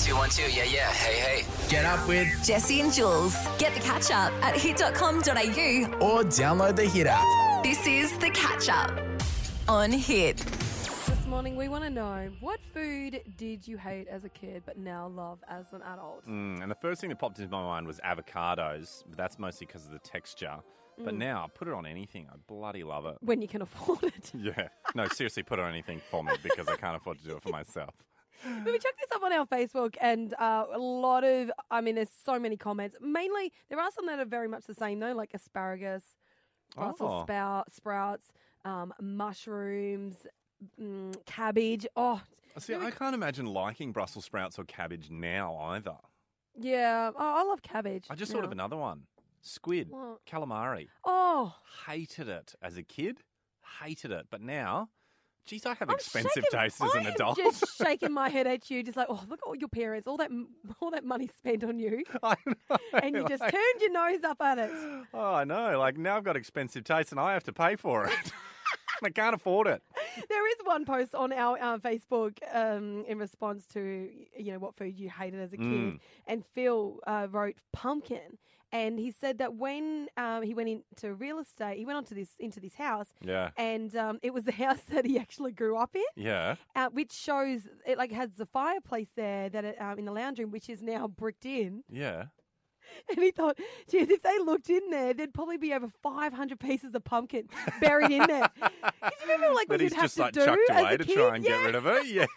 212, yeah. Hey. Get up with Jesse and Jules. Get the catch up at hit.com.au. or download the Hit app. This is the catch up on Hit. This morning we want to know, what food did you hate as a kid but now love as an adult? And the first thing that popped into my mind was avocados, but that's mostly because of the texture. But now, I put it on anything. I bloody love it. When you can afford it. Yeah. No, seriously, put it on anything for me because I can't afford to do it for myself. But we checked this up on our Facebook and there's so many comments. Mainly, there are some that are very much the same though, like asparagus, Brussels sprouts, mushrooms, cabbage. Oh, See, I can't imagine liking Brussels sprouts or cabbage now either. yeah. Oh, I love cabbage. I just thought of now. another one. Squid. What? Calamari. Oh, Hated it as a kid. Hated it. But now, geez, I have I'm expensive shaking- taste as an I am adult. just shaking my head at you, just like, oh, look at all your parents, all that money spent on you, I know. and you just turned your nose up at it. Oh, I know. Like, now I've got expensive taste and I have to pay for it. I can't afford it. There is one post on our Facebook in response to, what food you hated as a kid. And Phil wrote pumpkin. And he said that when he went into real estate, he went into this house. Yeah. And it was the house that he actually grew up in. Yeah. Which shows, it has the fireplace there that in the lounge room, which is now bricked in. Yeah. And he thought, geez, if they looked in there, there'd probably be over 500 pieces of pumpkin buried in there. Did you remember what That you'd he's have just to like do chucked as away a to kid? try and get rid of it. Yeah.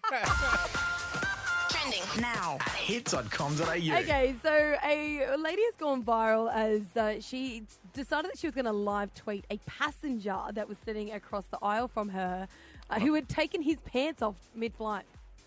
Trending now. at hit.com.au. Okay, so a lady has gone viral as she decided that she was going to live tweet a passenger that was sitting across the aisle from her who had taken his pants off mid-flight.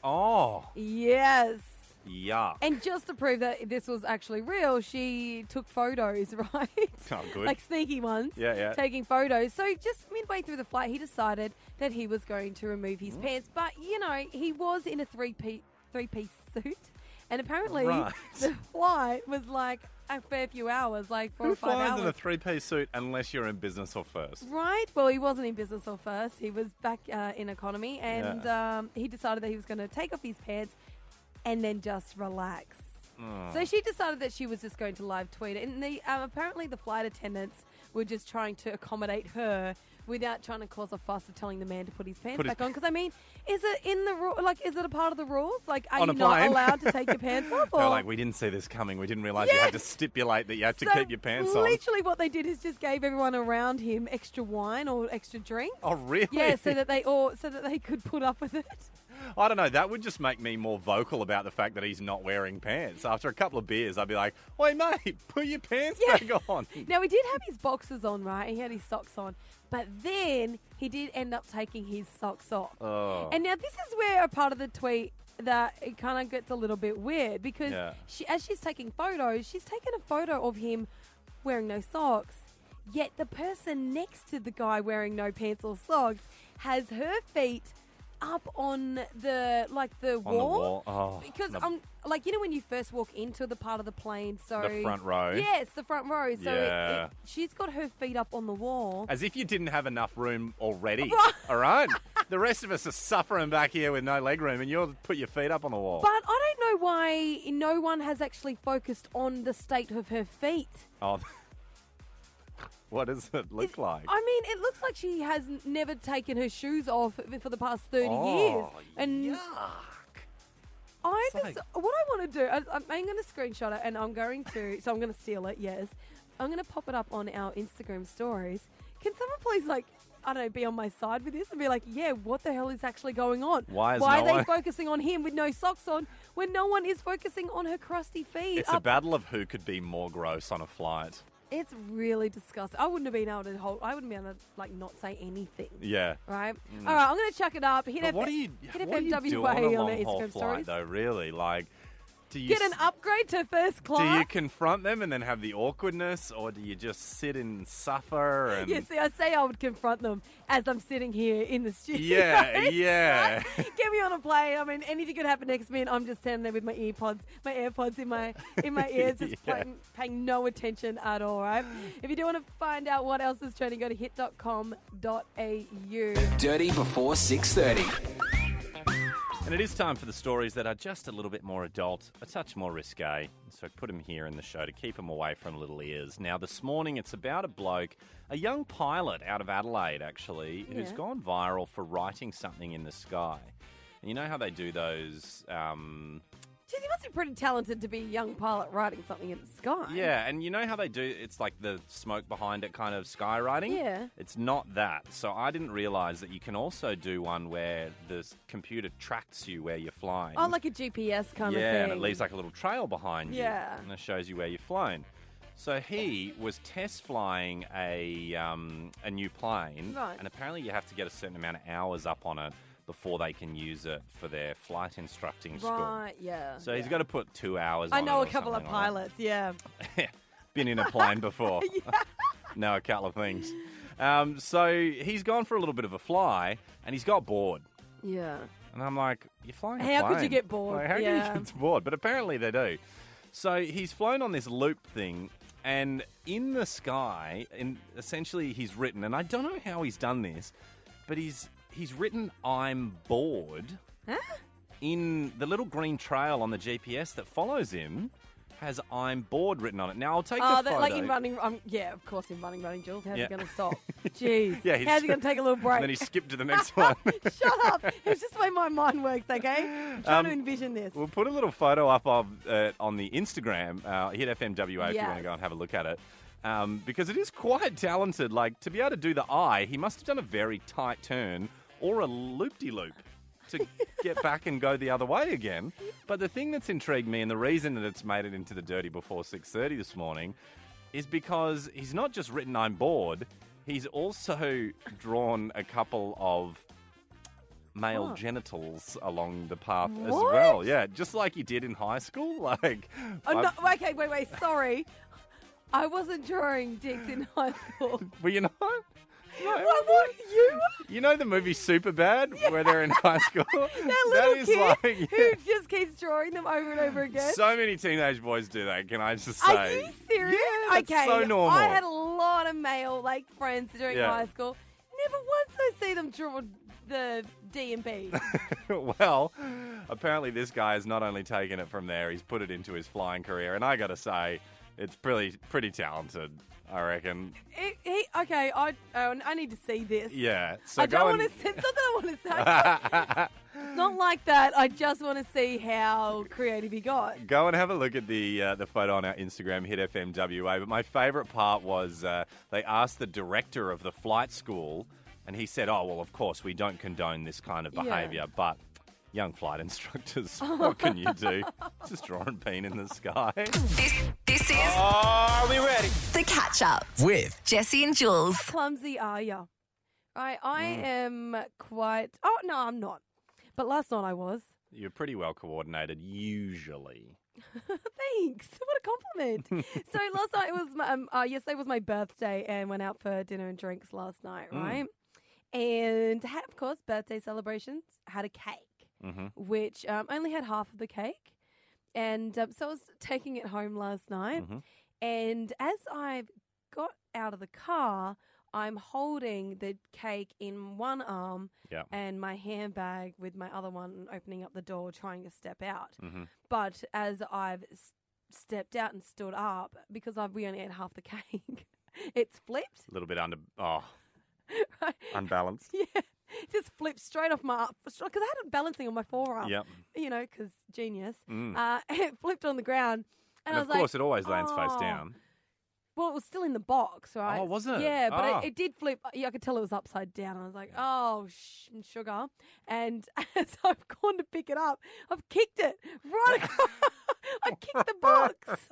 Oh, Yes. yuck. And just to prove that this was actually real, she took photos, right? Oh, good. Like sneaky ones. Yeah. Taking photos. So just midway through the flight, he decided that he was going to remove his pants. But, he was in a three-piece suit. And apparently Right. the flight was like a fair few hours, like 4 Who or 5 flies hours. in a three-piece suit unless you're in business or first? Right. Well, he wasn't in business or first. He was back in economy. And he decided that he was going to take off his pants and then just relax. So she decided that she was just going to live tweet it. And apparently the flight attendants were just trying to accommodate her without trying to cause a fuss of telling the man to put his pants back on. Because, is it in the rule? Like, is it a part of the rules? Like, are On you a not plane? allowed to take your pants off? They're Or- like, we didn't see this coming. We didn't realise you had to stipulate that you had to So keep your pants on. Literally what they did is just gave everyone around him extra wine or extra drinks. Oh, really? Yeah, so that they could put up with it. I don't know. That would just make me more vocal about the fact that he's not wearing pants. After a couple of beers, I'd be like, "Oi, mate, put your pants back on." Now, he did have his boxers on, right? He had his socks on. But then he did end up taking his socks off. Oh. And now this is where a part of the tweet that it kind of gets a little bit weird because as she's taking photos, she's taken a photo of him wearing no socks. Yet the person next to the guy wearing no pants or socks has her feet up on the wall. Oh, Because the- when you first walk into the part of the plane, so The front row? Yes, the front row. So Yeah. she's got her feet up on the wall. As if you didn't have enough room already. Right. All right? The rest of us are suffering back here with no leg room, and you'll put your feet up on the wall. But I don't know why no one has actually focused on the state of her feet. Oh, what does it look like? I mean, it looks like she has never taken her shoes off for the past 30 years. And yuck. what I want to do, I'm going to screenshot it and I'm going to steal it, yes. I'm going to pop it up on our Instagram stories. Can someone please, be on my side with this and be like, yeah, what the hell is actually going on? Why are no they one- focusing on him with no socks on when no one is focusing on her crusty feet? It's a battle of who could be more gross on a flight. It's really disgusting. I wouldn't have been able to not say anything. Yeah. Right? All right, I'm going to chuck it up. Hit But what do you do on a on our long haul Instagram flight, stories. though, really? Like, do you Get an upgrade to first do class. you confront them and then have the awkwardness, or do you just sit and suffer? And Yeah, see, I say I would confront them as I'm sitting here in the studio. Yeah. Get me on a plane. I mean, anything could happen next minute. I'm just standing there with my AirPods in my ears, just paying no attention at all, right? If you do want to find out what else is trending, go to hit.com.au. Dirty before 6:30. And it is time for the stories that are just a little bit more adult, a touch more risque. So put them here in the show to keep them away from little ears. Now, this morning, it's about a bloke, a young pilot out of Adelaide, actually, who's gone viral for writing something in the sky. And you know how they do those... Geez, he must be pretty talented to be a young pilot writing something in the sky. Yeah, and you know how they do, it's like the smoke behind it kind of skywriting? Yeah. It's not that. So I didn't realise that you can also do one where the computer tracks you where you're flying. Oh, like a GPS kind of thing. Yeah, and it leaves like a little trail behind you. Yeah. And it shows you where you've flown. So he was test flying a new plane. Right. And apparently you have to get a certain amount of hours up on it before they can use it for their flight instructing school. Right, yeah. So he's got to put 2 hours I on know it a or couple of something like pilots, yeah. that. Been in a plane before. Know a couple of things. So he's gone for a little bit of a fly and he's got bored. Yeah. And I'm like, you're flying a How could plane. you get bored? Like, how Yeah. can you get bored? But apparently they do. So he's flown on this loop thing, and in the sky, and essentially he's written, and I don't know how he's done this, but he's written "I'm bored" in the little green trail on the GPS that follows him. Has "I'm bored" written on it. Now I'll take the photo. Like in running, yeah, of course, in running, Jules. How's Yeah. he going to stop? Jeez. Yeah, How's he going to take a little break? And then he skipped to the next one. Shut up. It's just the way my mind works, okay? I'm trying to envision this. We'll put a little photo up of on the Instagram, Hit FM WA, if you want to Yes. go and have a look at it. Because it is quite talented. Like, to be able to do the eye, he must have done a very tight turn or a loop-de-loop to get back and go the other way again. But the thing that's intrigued me, and the reason that it's made it into the Dirty Before 6:30 this morning, is because he's not just written "I'm bored," he's also drawn a couple of male genitals along the path as What? well. Yeah, just like you did in high school. Like, Oh, no, okay, wait, sorry. I wasn't drawing dicks in high school. well, you know, What, you? you know the movie Superbad, where they're in high school. That little is kid like who just keeps drawing them over and over again. so many teenage boys do that. Can I just say? Are you serious? Yeah, that's okay, so normal. I had a lot of male friends during Yeah. high school. Never once I see them draw the D and B. Well, apparently this guy has not only taken it from there, he's put it into his flying career, and I got to say, it's pretty talented, I reckon. Okay, I need to see this. Yeah. So I don't want to. It's not that I want to say. It's not like that. I just want to see how creative he got. Go and have a look at the photo on our Instagram, Hit FM WA. But my favourite part was they asked the director of the flight school, and he said, "Oh well, of course we don't condone this kind of Yeah. behaviour, but." Young flight instructors, what can you do? Just drawing peen in the sky. This is Are we ready? The Catch Up. With Jessie and Jules. Clumsy are ya? I Mm. am quite. Oh no, I'm not. But last night I was. You're pretty well coordinated, usually. Thanks. What a compliment. So last night was yesterday was my birthday, and went out for dinner and drinks last night, right? And had, of course, birthday celebrations. Had a cake, which only had half of the cake, and so I was taking it home last night. And as I've got out of the car, I'm holding the cake in one arm and my handbag with my other one, opening up the door, trying to step out. But as I've stepped out and stood up, because we only ate half the cake, it's flipped. A little bit right? Unbalanced. Yeah, just flipped straight off my arm, because I had it balancing on my forearm. Yep. You know, because genius. It flipped on the ground. And I of was course, like, it always lands face "Oh." down. Well, it was still in the box, right? Oh, was it? Yeah, but Ah. it did flip. Yeah, I could tell it was upside down. I was like, oh, sugar. And as I've gone to pick it up, I've kicked it right across. I kicked the box.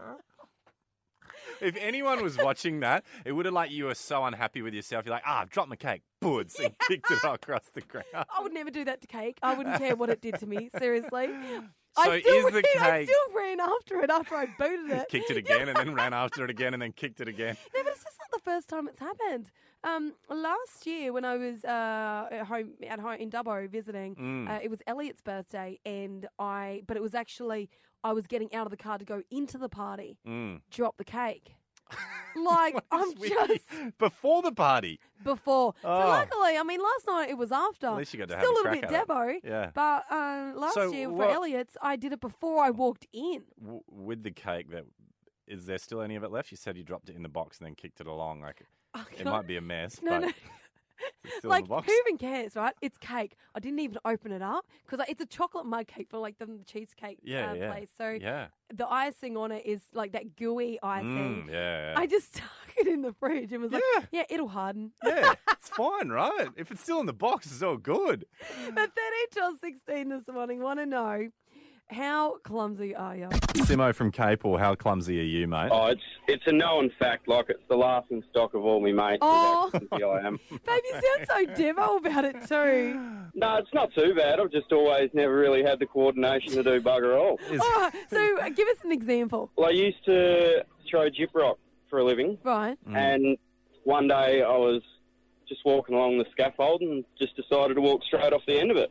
If anyone was watching that, it would have like you were so unhappy with yourself. You're like, I've dropped my cake, boods, and kicked it across the ground. I would never do that to cake. I wouldn't care what it did to me, seriously. So I cake... still ran after it after I booted it. Kicked it again and then ran after it again and then kicked it again. No, but it's just not the first time it's happened. Last year when I was at home in Dubbo visiting, it was Elliot's birthday, but it was actually I was getting out of the car to go into the party, drop the cake. Like, I'm Wiki. just Before the party. before. Oh. So luckily, I mean, last night it was after. At least you got to have Still a a little crack bit at it. Debo. Yeah. But last So year for what- Elliot's, I did it before I walked in. With the cake, is there still any of it left? You said you dropped it in the box and then kicked it along. Like it might be a mess, No, but no. it's still Like, in the box. who even cares, right? It's cake. I didn't even open it up because it's a chocolate mug cake for like the cheesecake Yeah, yeah. place. So Yeah. the icing on it is like that gooey icing. Yeah. I just stuck it in the fridge and was like, Yeah. yeah, it'll harden. Yeah, it's fine, right? If it's still in the box, it's all good. But 13-16 this morning, want to know, how clumsy are you? Simo from Capel, how clumsy are you, mate? Oh, it's a known fact. Like, it's the last in stock of all my mates. Oh. Is how clumsy I am. Babe, you sound so Devo about it too. No, it's not too bad. I've just always never really had the coordination to do bugger all. Oh, so give us an example. Well, I used to throw gyp rock for a living, Right. and one day I was just walking along the scaffold and just decided to walk straight off the end of it.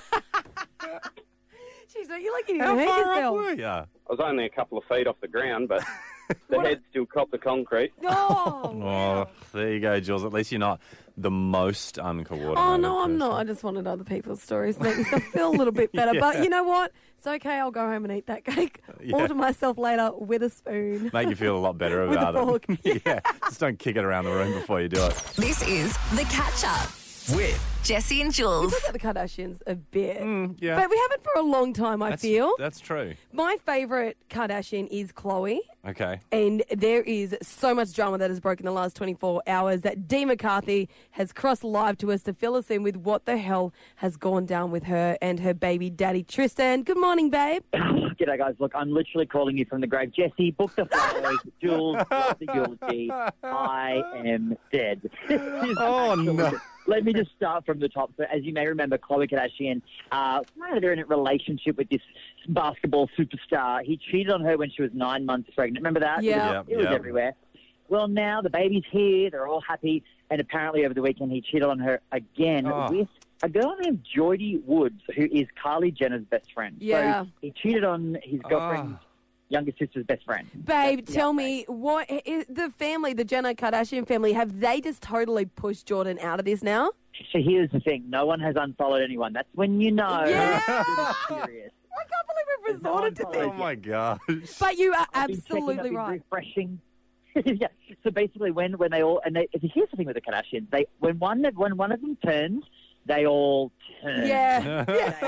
Jeez, don't you like you How hurt far up yourself? were you? I was only a couple of feet off the ground, but the head still copped the concrete. Oh, Oh, wow. there you go, Jules. At least you're not the most uncoordinated. Oh, no, I'm person. not. I just wanted other people's stories to make myself feel a little bit better. But you know what? It's okay. I'll go home and eat that cake Yeah. all to myself later with a spoon. Make you feel a lot better With a about fork. it. Yeah, just don't kick it around the room before you do it. This is The Catch Up. With Jesse and We Jules. talk about the Kardashians a bit. Yeah, But we haven't for a long time, I feel. that's true. My favourite Kardashian is Khloe. Okay. And there is so much drama that has broken the last 24 hours that Dee McCarthy has crossed live to us to fill us in with what the hell has gone down with her and her baby daddy, Tristan. Good morning, babe. G'day, guys. Look, I'm literally calling you from the grave. Jesse, book the flowers. Jules, write the eulogy. I am dead. Oh, no. Let me just start from the top. So, as you may remember, Khloe Kardashian, they're in a relationship with this basketball superstar. He cheated on her when she was 9 months pregnant. Remember that? Yeah. It was everywhere. Well, now the baby's here. They're all happy. And apparently over the weekend he cheated on her again with a girl named Jodie Woods, who is Kylie Jenner's best friend. Yeah. So he cheated on his girlfriend's younger sister's best friend. Babe, That's the tell update. me, what is the family, the Jenner Kardashian family, have they just totally pushed Jordan out of this now? So here's the thing. No one has unfollowed anyone. That's when you know. Yeah. It's serious. I can't believe we've resorted to Oh, this. Oh, my gosh. But you are I've been checking, I've absolutely been right. Refreshing. Yeah. So basically, when they all here's the thing with the Kardashians. When one of them turns, they all turn. Yeah.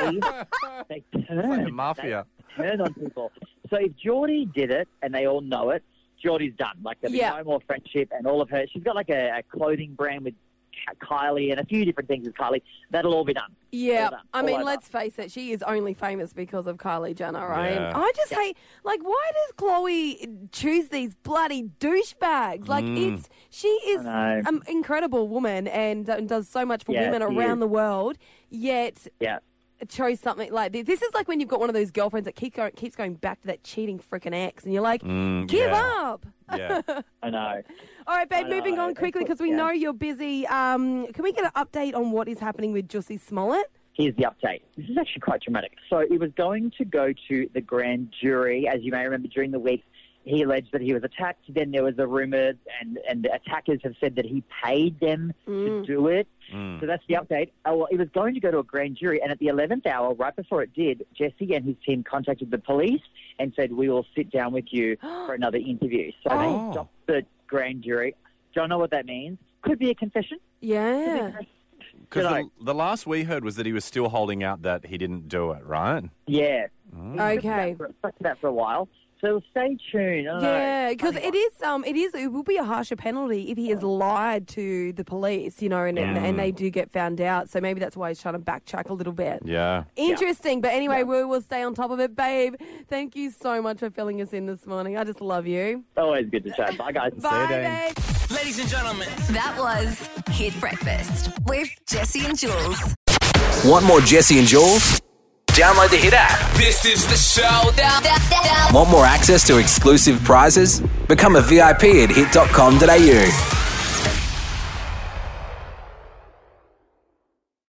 They It's turn. like the mafia. They turn on people. So if Geordie did it and they all know it, Geordie's done. Like there'll be Yeah. no more friendship and all of her. She's got like a clothing brand with Kylie and a few different things with Kylie. That'll all be done. Yeah, All done. I All mean, over. let's face it, she is only famous because of Kylie Jenner, right? Yeah. I just hate, like, why does Khloe choose these bloody douchebags? Like, she is I know. an incredible woman and does so much for Yeah, women she around is. the world, yet Yeah. chose something like this. This is like when you've got one of those girlfriends that keeps going back to that cheating freaking ex, and you're like, give yeah. up. Yeah. I know. All right, babe, I know. moving on quickly because we Yeah. know you're busy. Can we get an update on what is happening with Jussie Smollett? Here's the update. This is actually quite dramatic. So it was going to go to the grand jury. As you may remember, during the week, he alleged that he was attacked. Then there was a rumour, and the attackers have said that he paid them to do it. So that's the update. Oh, well, it was going to go to a grand jury, and at the 11th hour, right before it did, Jesse and his team contacted the police and said, we will sit down with you for another interview. So Oh. they stopped the grand jury. Don't know what that means. Could be a confession. Yeah. Because the last we heard was that he was still holding out that he didn't do it, right? Yeah. Okay. Stuck to that for a while. So stay tuned. I don't know. Yeah, because Funny it will be a harsher penalty if he has lied to the police, you know, and they do get found out. So maybe that's why he's trying to backtrack a little bit. Yeah. Interesting, but anyway, we will stay on top of it, babe. Thank you so much for filling us in this morning. I just love you. Always good to chat. Bye, guys. Bye, Dane. babe. Ladies and gentlemen, That was Hit Breakfast with Jesse and Jules. Want more Jesse and Jules? Download the Hit app. this is the show. Want more access to exclusive prizes? Become a VIP at hit.com.au.